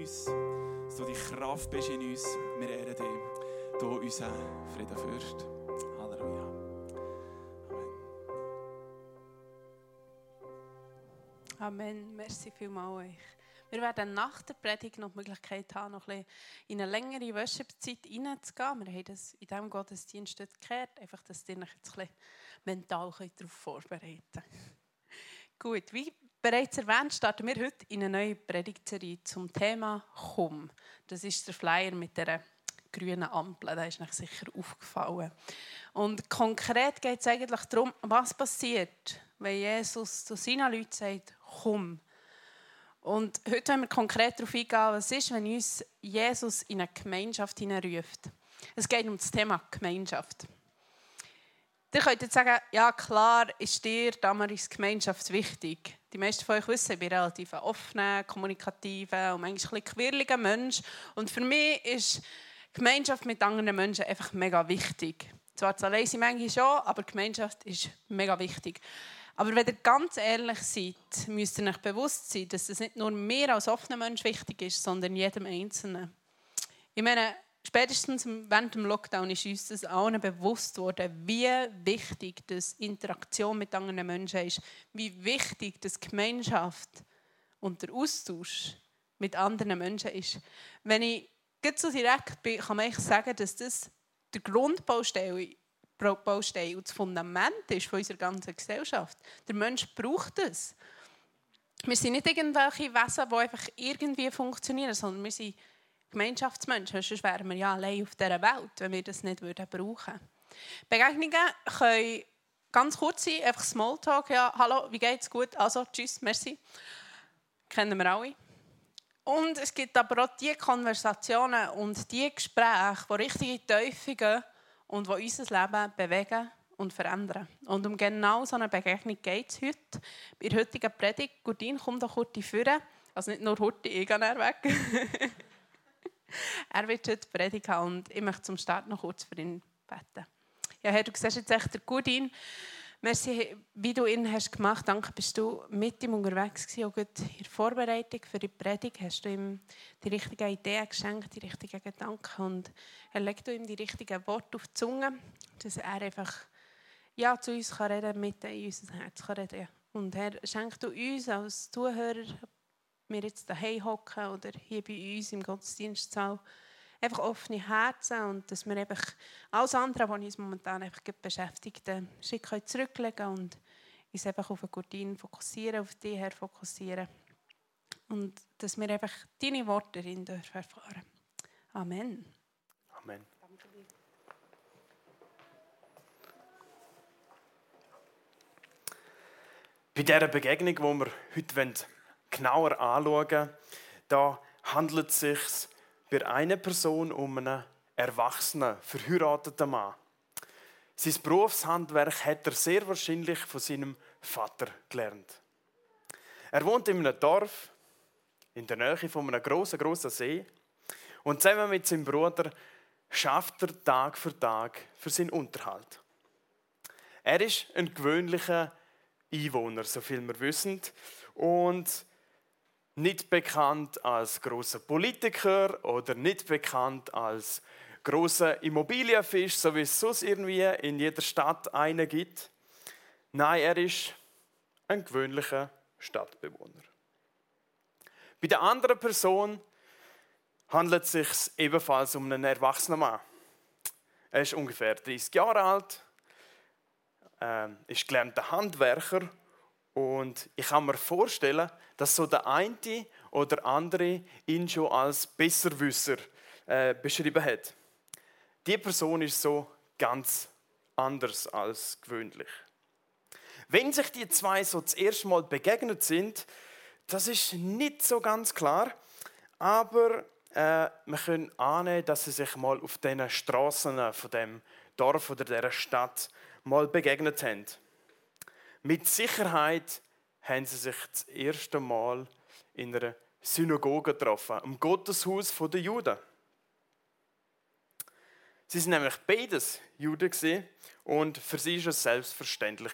uns, dass du die Kraft bist in uns. Wir ehren dich, du unser Friedenfürst. Halleluja. Amen. Merci vielmals euch. Wir werden nach der Predigt noch die Möglichkeit haben, noch ein bisschen in eine längere Worship-Zeit reinzugehen. Wir haben das in diesem Gottesdienst gekehrt, einfach, dass ihr euch jetzt ein bisschen mental darauf vorbereiten könnt. Gut, wie bereits erwähnt, starten wir heute in eine neue Predigtserie zum Thema «Komm». Das ist der Flyer mit der grünen Ampel, das ist euch sicher aufgefallen. Und konkret geht es eigentlich darum, was passiert, wenn Jesus zu seinen Leuten sagt, «Komm». Und heute wollen wir konkret darauf eingehen, was ist, wenn uns Jesus in eine Gemeinschaft hineinruft. Es geht um das Thema Gemeinschaft. Ihr könnt jetzt sagen, ja klar, ist dir Damaris Gemeinschaft wichtig. Die meisten von euch wissen, ich bin relativ ein offener, kommunikativer und manchmal ein bisschen quirliger Mensch. Und für mich ist Gemeinschaft mit anderen Menschen einfach mega wichtig. Zwar allein sind manchmal schon, aber Gemeinschaft ist mega wichtig. Aber wenn ihr ganz ehrlich seid, müsst ihr euch bewusst sein, dass es nicht nur mir als offener Mensch wichtig ist, sondern jedem Einzelnen. Ich meine, spätestens während dem Lockdown ist uns das allen bewusst worden, wie wichtig das Interaktion mit anderen Menschen ist, wie wichtig das Gemeinschaft und der Austausch mit anderen Menschen ist. Wenn ich ganz so direkt bin, kann man eigentlich sagen, dass das der Grundbaustein und das Fundament ist von unserer ganzen Gesellschaft. Der Mensch braucht es. Wir sind nicht irgendwelche Wesen, die einfach irgendwie funktionieren, sondern wir sind Gemeinschaftsmenschen. Sonst wären wir ja allein auf dieser Welt, wenn wir das nicht brauchen würden. Begegnungen können ganz kurz sein, einfach Smalltalk. Ja, hallo, wie geht's? Gut, also tschüss, merci. Kennen wir alle. Und es gibt aber auch die Konversationen und die Gespräche, die richtig in die Tiefe gehen und die unser Leben bewegen und verändern. Und um genau so eine Begegnung geht es heute. Bei der heutigen Predigt, Gudin, komm doch kurz vorne. Also nicht nur heute, ich gehe weg. Er wird heute predigen und ich möchte zum Start noch kurz für ihn beten. Ja, Herr, du siehst jetzt echt den Gudin. Merci, wie du ihn hast gemacht. Danke, bist du mit ihm unterwegs gewesen. Auch in der Vorbereitung für die Predigt hast du ihm die richtigen Ideen geschenkt, die richtigen Gedanken. Und Herr, leg du ihm die richtigen Worte auf die Zunge, dass er einfach ja, zu uns kann reden, mit in unser Herz kann reden. Und Herr, schenk du uns als Zuhörer, wir jetzt daheim hocken oder hier bei uns im Gottesdienstsaal, einfach offene Herzen und dass wir einfach alles andere, was uns momentan einfach beschäftigt, einen Schritt zurücklegen können und uns einfach auf den Gurtin fokussieren, auf dich her fokussieren. Und dass wir einfach deine Worte darin dürfen erfahren. Amen. Amen. Bei dieser Begegnung, die wir heute genauer anschauen wollen, da handelt es sich bei einer Person um einen erwachsenen, verheirateten Mann. Sein Berufshandwerk hat er sehr wahrscheinlich von seinem Vater gelernt. Er wohnt in einem Dorf in der Nähe von einem grossen See und zusammen mit seinem Bruder schafft er Tag für Tag für seinen Unterhalt. Er ist ein gewöhnlicher Einwohner, so viel wir wissen, und nicht bekannt als grosser Politiker oder nicht bekannt als grosser Immobilienfisch, so wie es sonst irgendwie in jeder Stadt einen gibt. Nein, er ist ein gewöhnlicher Stadtbewohner. Bei der anderen Person handelt es sich ebenfalls um einen erwachsenen Mann. Er ist ungefähr 30 Jahre alt, ist gelernter Handwerker und ich kann mir vorstellen, dass so der eine oder andere ihn schon als Besserwisser beschrieben hat. Die Person ist so ganz anders als gewöhnlich. Wenn sich die zwei so das erste Mal begegnet sind, das ist nicht so ganz klar, aber wir können ahnen, dass sie sich mal auf diesen Strassen von dem Dorf oder dieser Stadt mal begegnet haben. Mit Sicherheit haben sie sich das erste Mal in einer Synagoge getroffen, im Gotteshaus der Juden. Sie sind nämlich beides Juden und für sie war es selbstverständlich,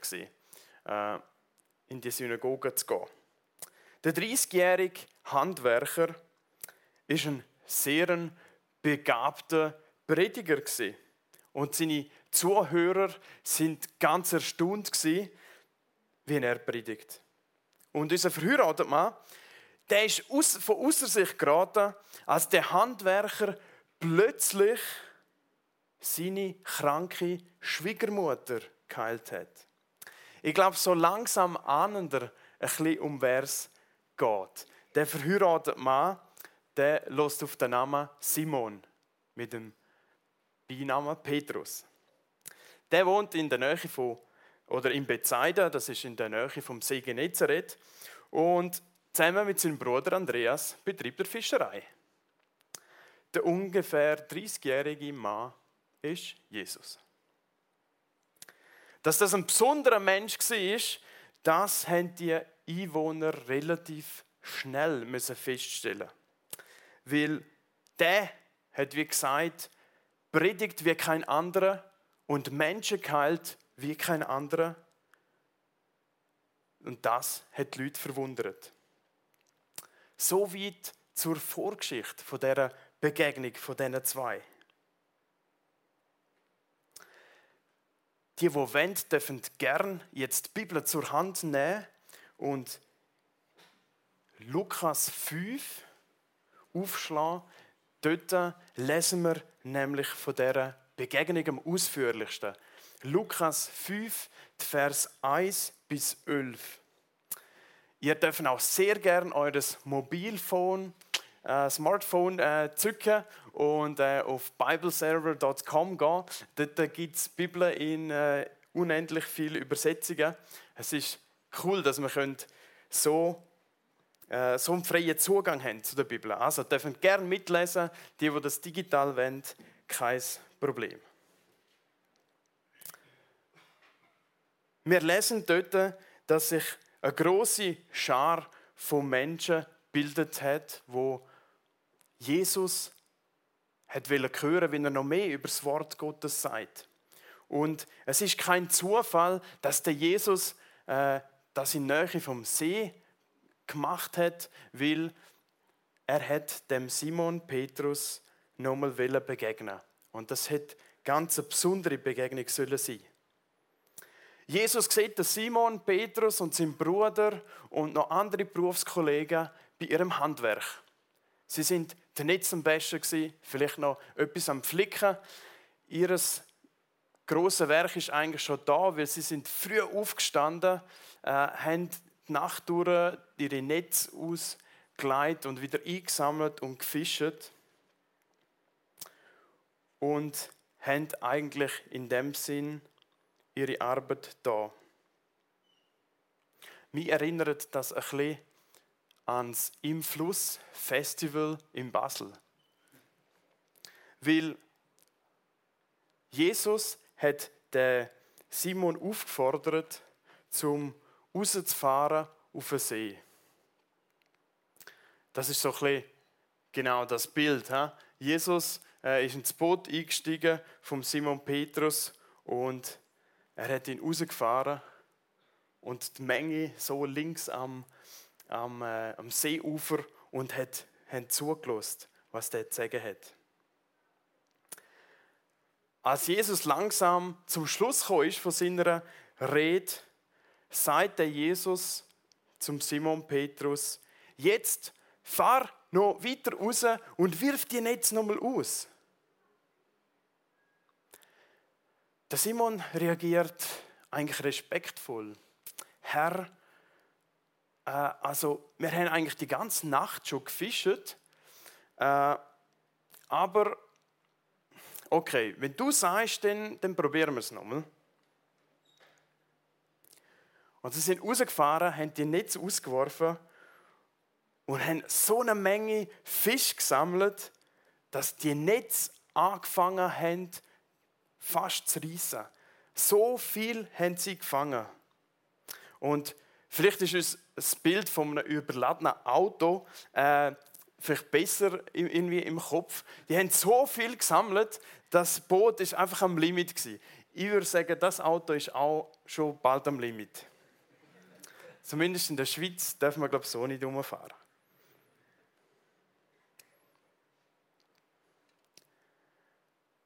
in die Synagoge zu gehen. Der 30-jährige Handwerker ist ein sehr begabter Prediger gewesen. Und seine Zuhörer sind ganz erstaunt gewesen, wie er predigt. Und unser verheirateter Mann, der ist von ausser sich geraten, als der Handwerker plötzlich seine kranke Schwiegermutter geheilt hat. Ich glaube, so langsam ahnt er ein bisschen, um wer es geht. Der verheiratete Mann, der lässt auf den Namen Simon mit dem Beinamen Petrus. Der wohnt in der Nähe in Bethsaida, das ist in der Nähe vom See Genezareth. Und zusammen mit seinem Bruder Andreas betreibt er Fischerei. Der ungefähr 30-jährige Mann ist Jesus. Dass das ein besonderer Mensch war, das haben die Einwohner relativ schnell feststellen müssen. Weil der hat, wie gesagt, predigt wie kein anderer und Menschen geheilt wie kein anderer. Und das hat die Leute verwundert. So weit zur Vorgeschichte von dieser Begegnung von diesen zwei. Die wollen, dürfen gerne jetzt die Bibel zur Hand nehmen und Lukas 5 aufschlagen. Dort lesen wir nämlich von dieser Begegnung am ausführlichsten. Lukas 5, Vers 1 bis 11. Ihr dürft auch sehr gerne eures Mobilphone, Smartphone zücken und auf bibleserver.com gehen. Dort gibt es Bibeln in unendlich vielen Übersetzungen. Es ist cool, dass wir so einen freien Zugang haben zu der Bibel. Also dürfen gerne mitlesen, die das digital wollen, kein Problem. Wir lesen dort, dass sich eine grosse Schar von Menschen gebildet hat, wo Jesus hören, wenn er noch mehr über das Wort Gottes sagt. Und es ist kein Zufall, dass der Jesus das in der Nähe vom See gemacht hat, weil er hat dem Simon Petrus nochmal begegnen. Und das hat ganz eine besondere Begegnung sollen sein. Jesus sieht den Simon Petrus und seinen Bruder und noch andere Berufskollegen bei ihrem Handwerk. Sie sind nicht am besten gewesen, vielleicht noch etwas am Flicken. Ihr grosses Werk ist eigentlich schon da, weil sie sind früh aufgestanden, haben die Nacht durch ihre Netze ausgelegt und wieder eingesammelt und gefischt. Und haben eigentlich in dem Sinn ihre Arbeit da. Mich erinnert das ein bisschen ans Im Fluss Festival in Basel. Weil Jesus hat den Simon aufgefordert, zum rauszufahren auf den See. Das ist so ein bisschen genau das Bild. Jesus ist ins Boot eingestiegen vom Simon Petrus und er hat ihn rausgefahren und die Menge so links am Seeufer und haben zugelassen, was der zu sagen hat. Als Jesus langsam zum Schluss gekommen ist von seiner Rede, sagt der Jesus zum Simon Petrus: Jetzt fahr noch weiter raus und wirf die Netze nochmal aus. Der Simon reagiert eigentlich respektvoll. Herr, also wir haben eigentlich die ganze Nacht schon gefischt, aber okay, wenn du sagst, dann probieren wir es nochmal. Und sie sind rausgefahren, haben die Netze ausgeworfen und haben so eine Menge Fisch gesammelt, dass die Netze angefangen haben, fast zu reissen. So viel haben sie gefangen. Und vielleicht ist uns das Bild von einem überladenen Auto vielleicht besser irgendwie im Kopf. Die haben so viel gesammelt, das Boot ist einfach am Limit gewesen. Ich würde sagen, das Auto ist auch schon bald am Limit. Zumindest in der Schweiz dürfen wir, glaube ich, so nicht rumfahren.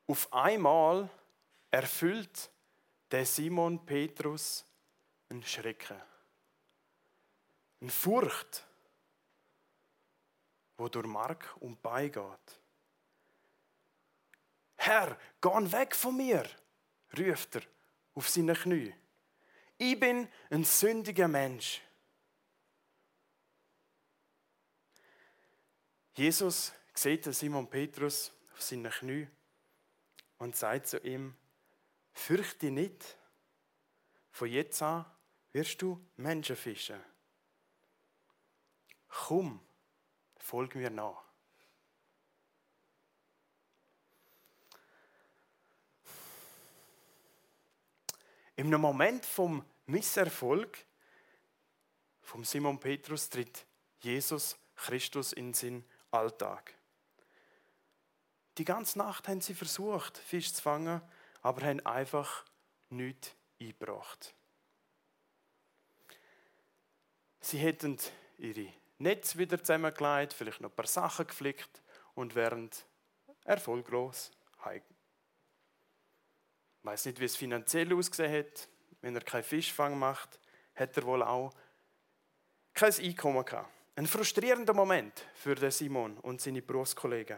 auf einmal erfüllt der Simon Petrus einen Schrecken. Eine Furcht, wo durch Mark und Bein geht. Herr, geh weg von mir, ruft er auf seine Knie. Ich bin ein sündiger Mensch. Jesus sieht Simon Petrus auf seinen Knie und sagt zu ihm: Fürchte nicht, von jetzt an wirst du Menschen fischen. Komm, folg mir nach. In einem Moment vom Misserfolg von Simon Petrus tritt Jesus Christus in seinen Alltag. Die ganze Nacht haben sie versucht, Fisch zu fangen, aber haben einfach nichts eingebracht. Sie hätten ihre Netze wieder zusammengelegt, vielleicht noch ein paar Sachen geflickt und wären erfolglos heimgegangen. Ich weiss nicht, wie es finanziell ausgesehen hat. Wenn er keinen Fischfang macht, hat er wohl auch kein Einkommen gehabt. Ein frustrierender Moment für den Simon und seine Berufskollegen.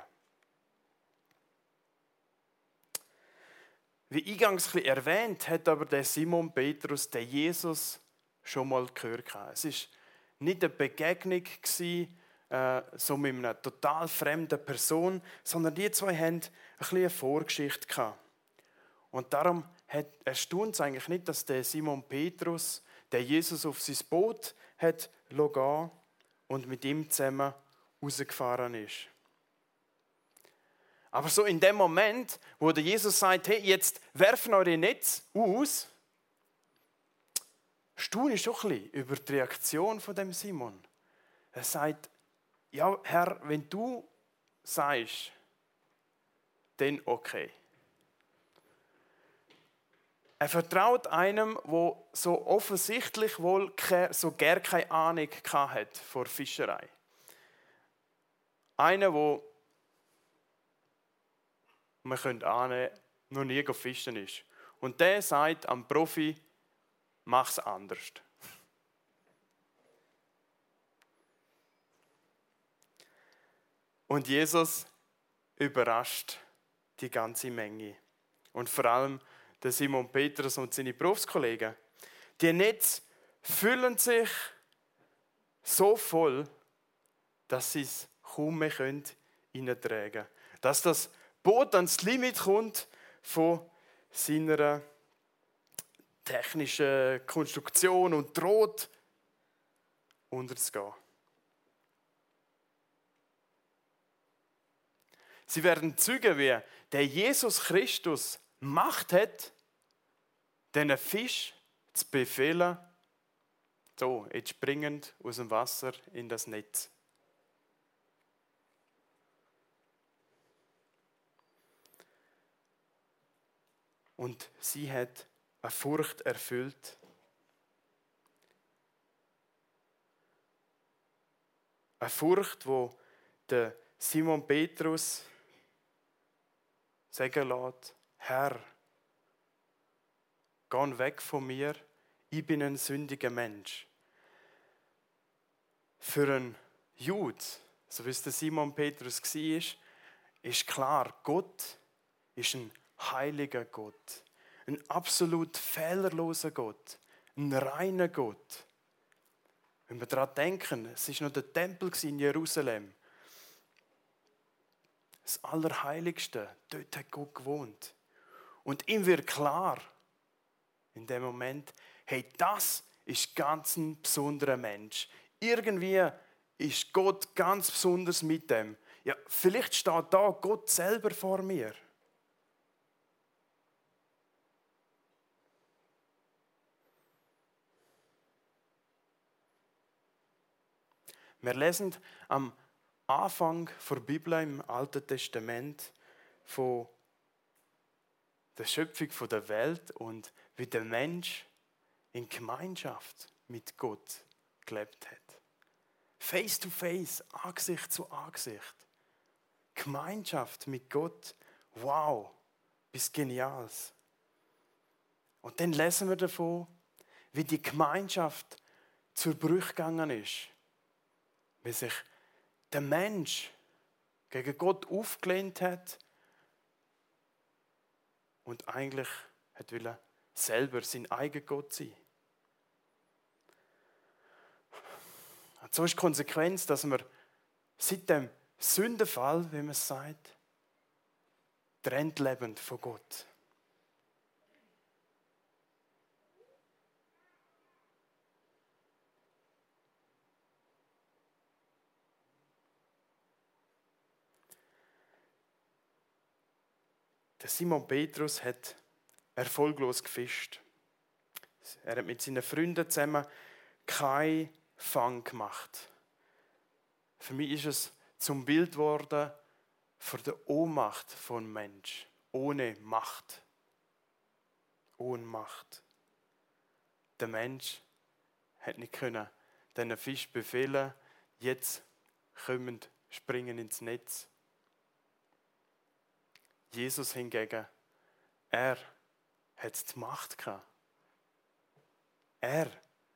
Wie eingangs erwähnt, hat aber der Simon Petrus den Jesus schon mal gehört. Es war nicht eine Begegnung so mit einer total fremden Person, sondern die zwei hatten eine Vorgeschichte gehabt. Und darum erstaunt es eigentlich nicht, dass der Simon Petrus den Jesus auf sein Boot hat gehen und mit ihm zusammen rausgefahren ist. Aber so in dem Moment, wo der Jesus sagt, hey, jetzt werfen eure Netze aus, staune ich schon ein bisschen über die Reaktion von dem Simon. Er sagt: Ja, Herr, wenn du sagst, dann okay. Er vertraut einem, der so offensichtlich wohl so gar keine Ahnung hat vor Fischerei. Einer, der, man könnte ahnen, noch nie fischen ist. Und der sagt am Profi: Mach es anders. Und Jesus überrascht die ganze Menge. Und vor allem der Simon Petrus und seine Berufskollegen. Die Netze füllen sich so voll, dass sie es kaum mehr reintragen können. Dass das Boot ans Limit kommt von seiner technischen Konstruktion und droht unterzugehen. Sie werden Zeugen, wie der Jesus Christus Macht hat, diesen Fisch zu befehlen, so, jetzt springend aus dem Wasser in das Netz. Und sie hat eine Furcht erfüllt. Eine Furcht, wo der Simon Petrus sagen lässt: Herr, geh weg von mir, ich bin ein sündiger Mensch. Für einen Jude, so wie es der Simon Petrus war, ist klar, Gott ist ein heiliger Gott, ein absolut fehlerloser Gott, ein reiner Gott. Wenn wir daran denken, es war noch der Tempel in Jerusalem. Das Allerheiligste, dort hat Gott gewohnt. Und ihm wird klar, in dem Moment, hey, das ist ganz ein besonderer Mensch. Irgendwie ist Gott ganz besonders mit dem. Ja, vielleicht steht da Gott selber vor mir. Wir lesen am Anfang der Bibel im Alten Testament von der Schöpfung der Welt und wie der Mensch in Gemeinschaft mit Gott gelebt hat. Face to face, Angesicht zu Angesicht. Gemeinschaft mit Gott. Wow, etwas Geniales. Und dann lesen wir davon, wie die Gemeinschaft zur Brüche gegangen ist. Wie sich der Mensch gegen Gott aufgelehnt hat und eigentlich wollte selber sein eigener Gott sein. Und so ist die Konsequenz, dass wir seit dem Sündenfall, wie man es sagt, trennt lebend von Gott. Der Simon Petrus hat erfolglos gefischt. Er hat mit seinen Freunden zusammen keinen Fang gemacht. Für mich ist es zum Bild geworden von der Ohnmacht von Mensch, ohne Macht. Ohnmacht. Der Mensch hat nicht können diesen Fisch befehlen, jetzt springen ins Netz. Jesus hingegen, er hat die Macht gehabt. Er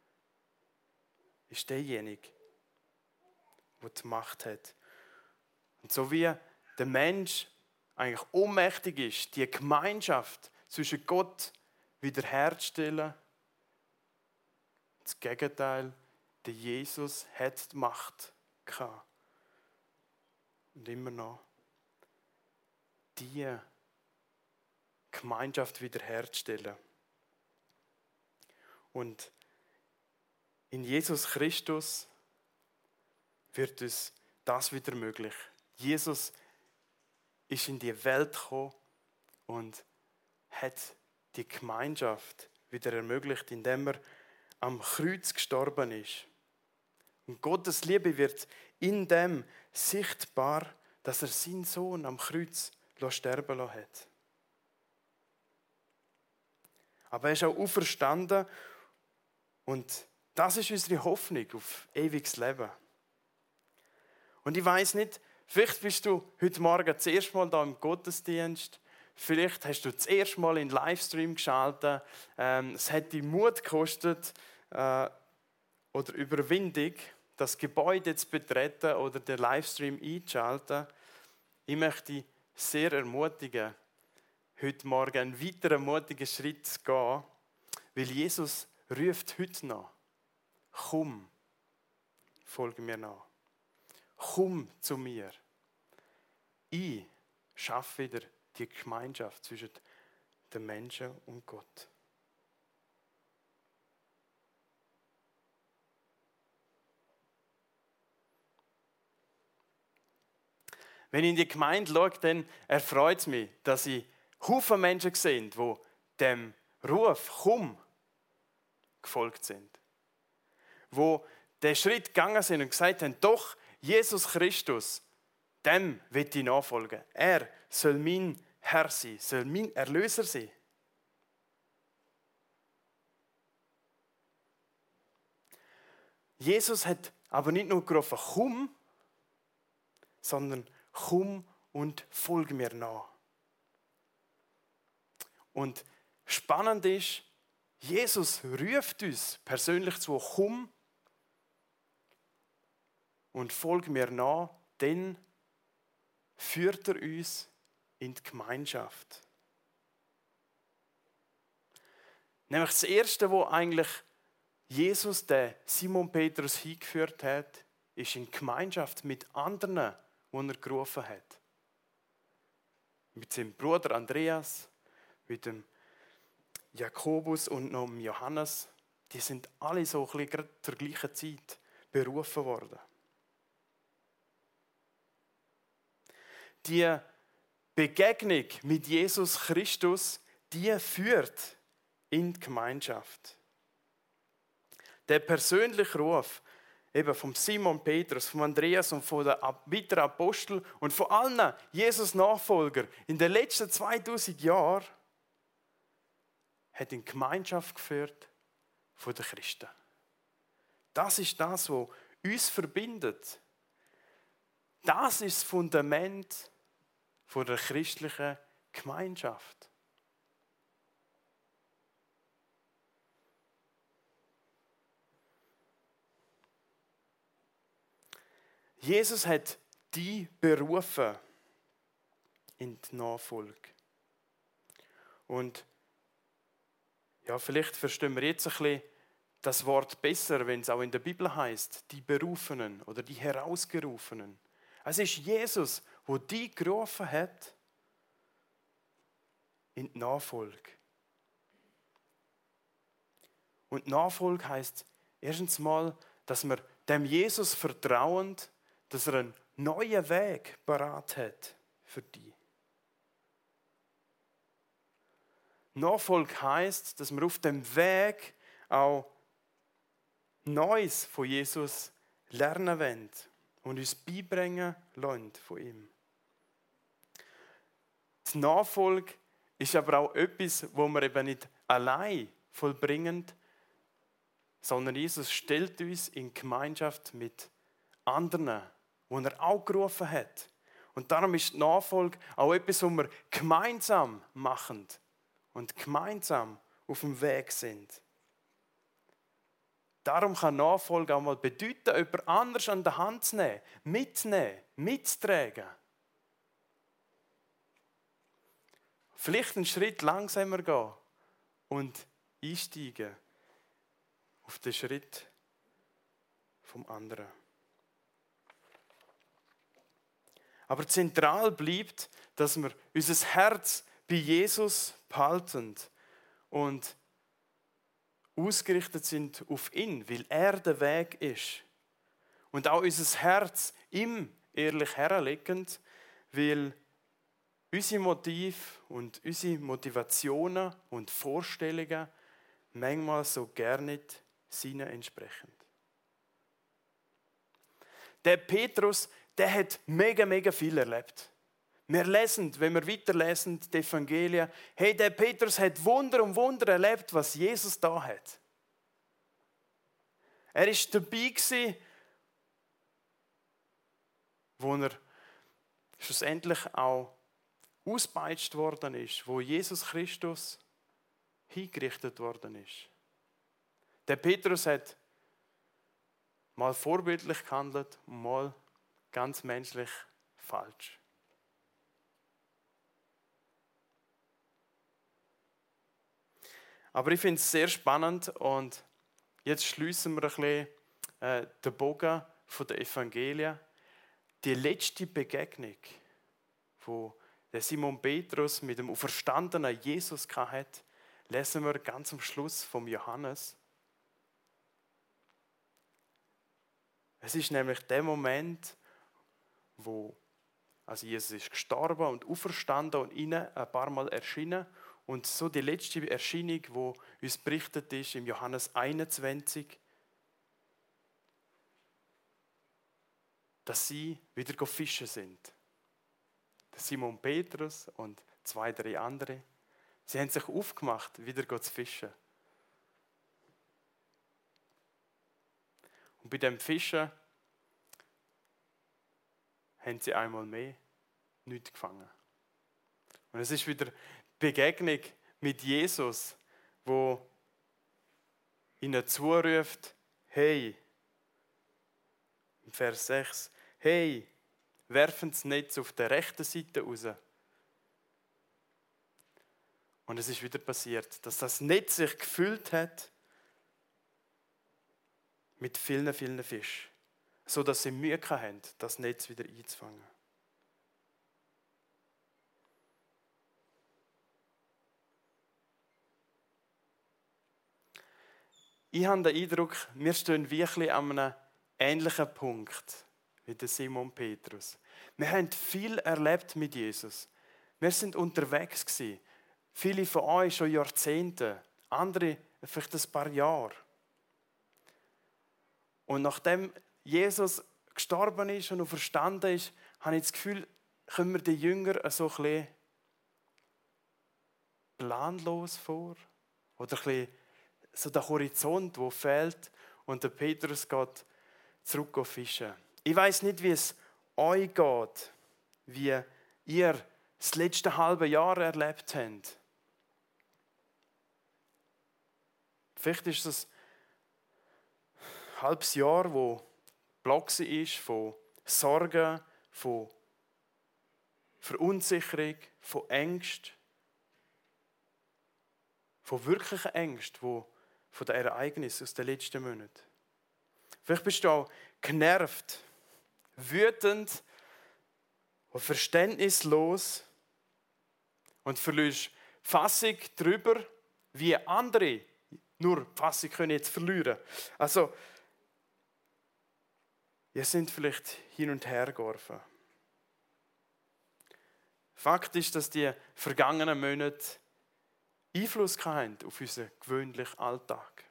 ist derjenige, der die Macht hat. Und so wie der Mensch eigentlich ohnmächtig ist, die Gemeinschaft zwischen Gott wiederherzustellen, das Gegenteil, der Jesus hat die Macht gehabt. Und immer noch die Gemeinschaft wiederherzustellen. Und in Jesus Christus wird uns das wieder möglich. Jesus ist in die Welt gekommen und hat die Gemeinschaft wieder ermöglicht, indem er am Kreuz gestorben ist. Und Gottes Liebe wird in dem sichtbar, dass er seinen Sohn am Kreuz sterben lassen hat. Aber er ist auch auferstanden und das ist unsere Hoffnung auf ewiges Leben. Und ich weiss nicht, vielleicht bist du heute Morgen das erste Mal da im Gottesdienst, vielleicht hast du das erste Mal in den Livestream geschaltet, es hat dich Mut gekostet oder Überwindung, das Gebäude zu betreten oder den Livestream einzuschalten. Ich möchte dich sehr ermutigen, heute Morgen einen weiteren mutigen Schritt zu gehen, weil Jesus ruft heute noch. Komm, folge mir nach. Komm zu mir. Ich schaffe wieder die Gemeinschaft zwischen den Menschen und Gott. Wenn ich in die Gemeinde schaue, dann erfreut es mich, dass ich Haufen Menschen sehe, die dem Ruf «Komm» gefolgt sind. Die den Schritt gegangen sind und gesagt haben, doch, Jesus Christus, dem will ich nachfolgen. Er soll mein Herr sein, soll mein Erlöser sein. Jesus hat aber nicht nur gerufen, komm, sondern komm und folge mir nach. Und spannend ist, Jesus ruft uns persönlich zu, komm und folge mir nach, dann führt er uns in die Gemeinschaft. Nämlich das Erste, wo eigentlich Jesus, den Simon Petrus hingeführt hat, ist in Gemeinschaft mit anderen, die er gerufen hat. Mit seinem Bruder Andreas, mit dem Jakobus und noch dem Johannes. Die sind alle so ein bisschen zur gleichen Zeit berufen worden. Die Begegnung mit Jesus Christus, die führt in die Gemeinschaft. Der persönliche Ruf eben vom Simon Petrus, von Andreas und von den weiteren Aposteln und von allen Jesus-Nachfolgern in den letzten 2000 Jahren hat in Gemeinschaft geführt von den Christen. Das ist das, was uns verbindet. Das ist das Fundament von der christlichen Gemeinschaft. Jesus hat dich berufen in die Nachfolge. Und ja, vielleicht verstehen wir jetzt ein bisschen das Wort besser, wenn es auch in der Bibel heißt, die Berufenen oder die Herausgerufenen. Es ist Jesus, der dich gerufen hat in die Nachfolge. Und Nachfolge heisst erstens mal, dass wir dem Jesus vertrauen, dass er einen neuen Weg parat hat für dich. Nachfolge heisst, dass wir auf dem Weg auch Neues von Jesus lernen wollen und uns beibringen lassen von ihm. Die Nachfolge ist aber auch etwas, wo wir eben nicht allein vollbringen, sondern Jesus stellt uns in Gemeinschaft mit anderen, die er auch gerufen hat. Und darum ist die Nachfolge auch etwas, was wir gemeinsam machen und gemeinsam auf dem Weg sind. Darum kann Nachfolge auch mal bedeuten, jemand anders an der Hand zu nehmen, mitzunehmen, mitzutragen. Vielleicht einen Schritt langsamer gehen und einsteigen auf den Schritt vom anderen. Aber zentral bleibt, dass wir unser Herz bei Jesus behalten und ausgerichtet sind auf ihn, weil er der Weg ist. Und auch unser Herz ihm ehrlich herlegen, weil unsere Motive und unsere Motivationen und Vorstellungen manchmal so gar nicht seinen entsprechen. Der Petrus, der hat mega viel erlebt. Wir lesen, wenn wir weiterlesen, die Evangelien, hey, der Petrus hat Wunder um Wunder erlebt, was Jesus da hat. Er war dabei gewesen, wo er schlussendlich auch ausgepeitscht worden ist, wo Jesus Christus hingerichtet worden ist. Der Petrus hat mal vorbildlich gehandelt und mal ganz menschlich falsch. Aber ich finde es sehr spannend und jetzt schließen wir ein bisschen den Bogen von der Evangelien. Die letzte Begegnung, wo der Simon Petrus mit dem auferstandenen Jesus hatte, lesen wir ganz am Schluss vom Johannes. Es ist nämlich der Moment, wo also Jesus ist gestorben und auferstanden und ihnen ein paar Mal erschienen. Und so die letzte Erscheinung, die uns berichtet ist, im Johannes 21, dass sie wieder fischen sind. Der Simon Petrus und 2, 3 andere. Sie haben sich aufgemacht, wieder zu fischen. Und bei dem Fischen haben sie einmal mehr nichts gefangen. Und es ist wieder die Begegnung mit Jesus, wo ihnen zuruft, hey, im Vers 6, hey, werfen das Netz auf der rechten Seite raus. Und es ist wieder passiert, dass das Netz sich gefüllt hat mit vielen Fischen, sodass sie Mühe hatten, das Netz wieder einzufangen. Ich habe den Eindruck, wir stehen wirklich an einem ähnlichen Punkt wie der Simon Petrus. Wir haben viel erlebt mit Jesus. Wir sind unterwegs gewesen. Viele von euch schon Jahrzehnte, andere vielleicht ein paar Jahre. Und nachdem Jesus gestorben ist und auferstanden ist, habe ich das Gefühl, kommen wir die Jünger so ein bisschen planlos vor. Oder ein bisschen so der Horizont, der fehlt. Und der Petrus geht zurück auf Fischen. Ich weiss nicht, wie es euch geht, wie ihr das letzte halbe Jahr erlebt habt. Vielleicht ist es ein halbes Jahr, wo Block ist von Sorgen, von Verunsicherung, von Ängsten, von wirklichen Ängsten, von den Ereignissen aus den letzten Monaten. Vielleicht bist du auch genervt, wütend und verständnislos und verlierst die Fassung darüber, wie andere nur die Fassung können jetzt verlieren. Also, ihr sind vielleicht hin und her geworfen. Fakt ist, dass die vergangenen Monate Einfluss haben auf unseren gewöhnlichen Alltag.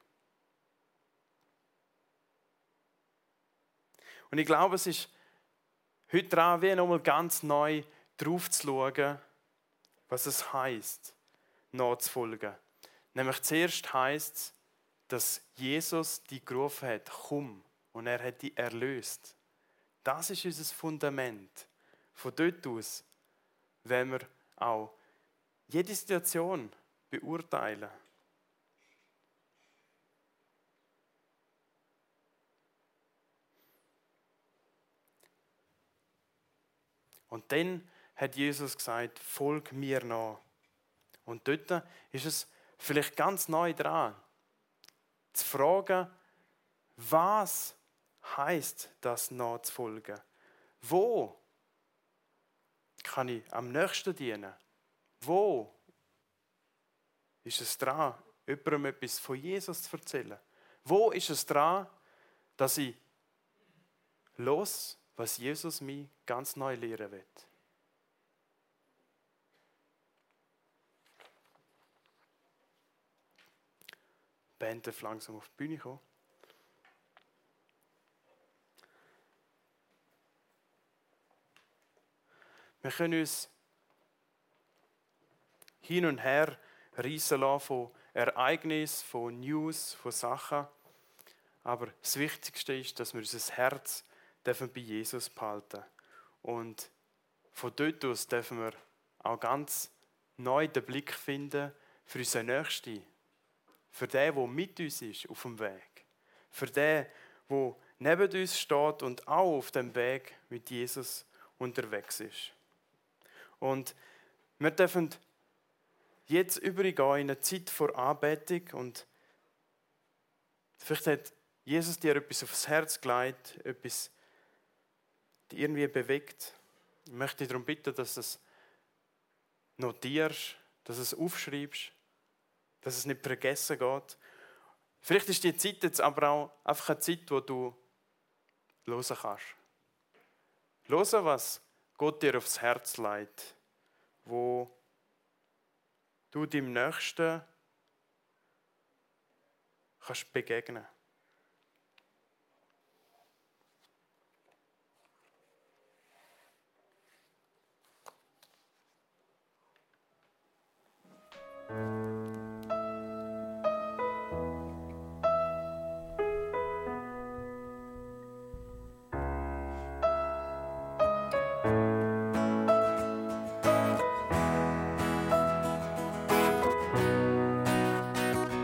Und ich glaube, es ist heute dran, wie nochmal ganz neu drauf zu schauen, was es heisst, nachzufolgen. Nämlich zuerst heisst es, dass Jesus dich gerufen hat, komm, und er hat dich erlöst. Das ist unser Fundament. Von dort aus wenn wir auch jede Situation beurteilen. Und dann hat Jesus gesagt, folg mir nach. Und dort ist es vielleicht ganz neu dran, zu fragen, was heisst das nachzufolgen? Wo kann ich am nächsten dienen? Wo ist es dran, jemandem etwas von Jesus zu erzählen? Wo ist es dran, dass ich los, was Jesus mich ganz neu lehren will? Die Band darf langsam auf die Bühne kommen. Wir können uns hin und her reissen lassen von Ereignissen, von News, von Sachen. Aber das Wichtigste ist, dass wir unser Herz bei Jesus behalten. Und von dort aus dürfen wir auch ganz neu den Blick finden für unseren Nächsten. Für den, der mit uns ist auf dem Weg. Für den, der neben uns steht und auch auf dem Weg mit Jesus unterwegs ist. Und wir dürfen jetzt übergehen in eine Zeit vor Anbetung und vielleicht hat Jesus dir etwas aufs Herz gelegt, etwas dich irgendwie bewegt. Ich möchte dich darum bitten, dass du es notierst, dass du es aufschreibst, dass es nicht vergessen geht. Vielleicht ist die Zeit jetzt aber auch einfach eine Zeit, wo du hören kannst. Hören, was Gott dir aufs Herz legt, wo du deinem Nächsten kannst begegnen.